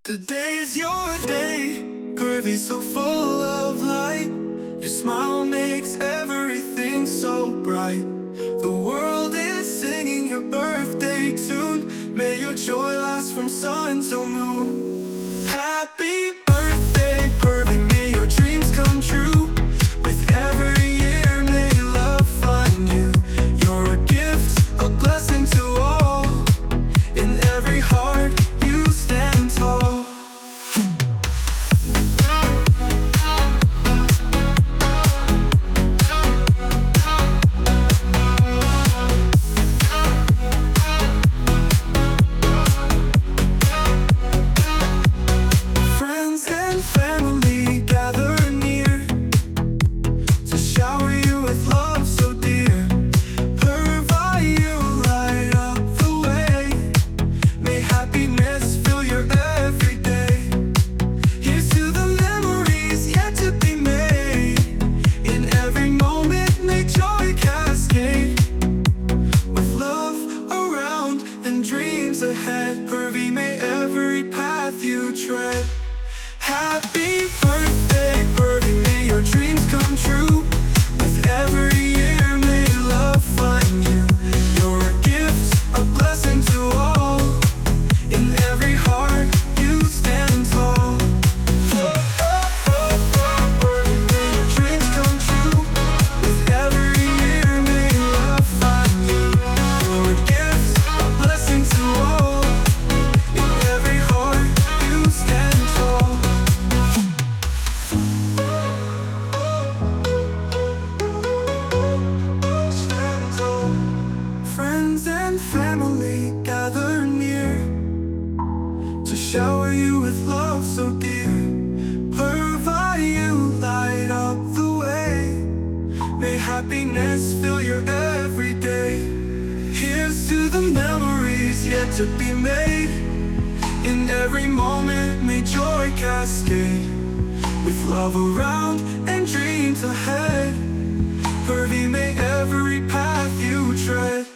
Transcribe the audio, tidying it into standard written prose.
Today is your day, curvy so full of light. Your smile makes everything so bright. The world is singing your birthday tune. May your joy last from sun till moon. Happy birthday, curvy, may your dreams come true. With every year, may love find you. You're a gift, a blessing to all. In every heart, you stand tall. Friends and family gather near to shower you with love so dear. Purify you, light up the way. May happiness fill your every day. Here's to the memories yet to be made. In every moment, may joy cascade. With love around and dreams ahead, Curvy, may every path you tread. Happy birthday, Curvy, may your dreams come true. With every year, may love find you. You're a gift, a blessing to all. In every heart, you stand tall. Curvy, may your dreams come true. With every year, may love find you. You're a gift, a blessing to all. In every heart, you stand tall. Friends and family gather near to shower you with love so dear. Purify you, light up the way. May happiness fill your every day. Here's to the memories yet to be made. In every moment, may joy cascade. With love around and dreams ahead, Curvy, may every path you tread.